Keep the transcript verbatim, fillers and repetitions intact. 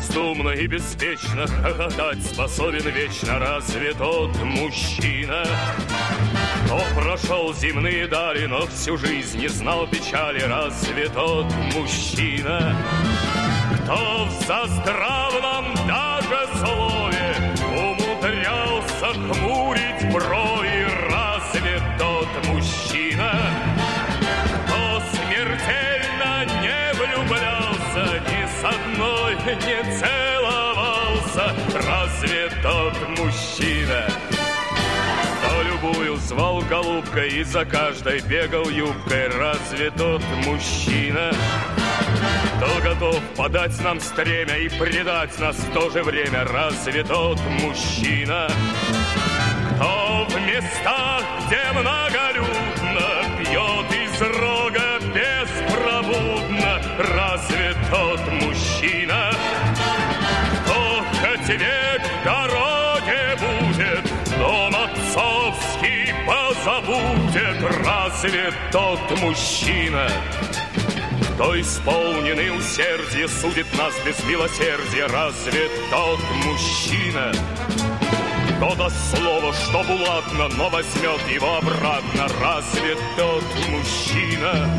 Безумно и беспечно хохотать способен вечно разве тот мужчина, кто прошел земные дали, но всю жизнь не знал печали, разве тот мужчина, кто в заздравном даже слове умудрялся хмурить брови, разве тот мужчина, кто смертельно не влюблялся, ни с одной не целовался, разве тот мужчина, кто любую звал голубкой и за каждой бегал юбкой, разве тот мужчина, кто готов подать нам стремя и предать нас в то же время, разве тот мужчина, кто в местах, где многолюдно, пьет из рога беспробудно, разве тот мужчина, кто хоть век в дороге будет, дом отцовский позабудет, разве тот мужчина, кто исполненный усердия судит нас без милосердия, разве тот мужчина, кто даст слово, что булатно, но возьмет его обратно, разве тот мужчина,